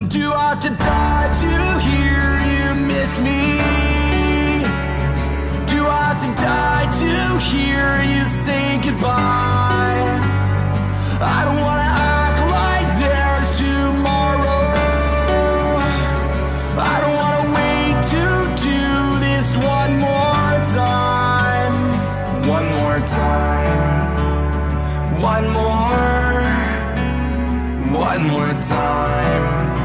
Do I have to die to hear you miss me? Do I have to die to hear you say goodbye? I don't wanna act like there's tomorrow. I don't wanna wait to do this one more time. One more time. One more time.